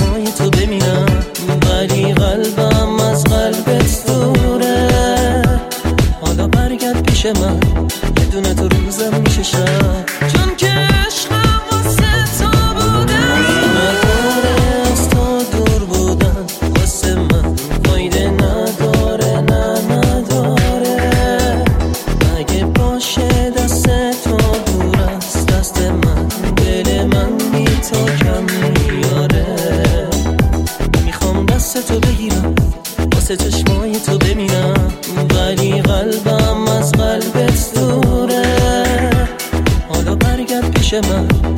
چشمای تو ببینم، ولی قلبم از قلبت دوره. حالا برگرد پیش من، یه دونه تو روزم میشه شب، چون که عشقم واسه تو بوده. نداره از تو دور بودن واسه من فایده نداره، نه نداره. اگه باشه دست تو دور از دست من، دل من بی تو کم میاره. میخوام دست تو بگیرم، واسه چشمای تو ببینم، ولی قلبم از قلبت دوره. حالا برگرد پیش من،